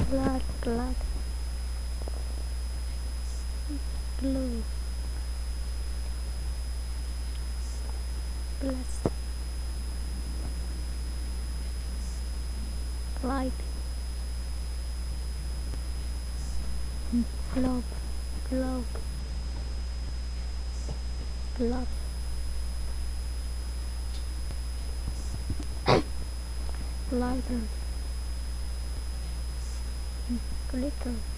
blood, blood, blue, blessed, light, globe, globe, glove, lighter, glitter,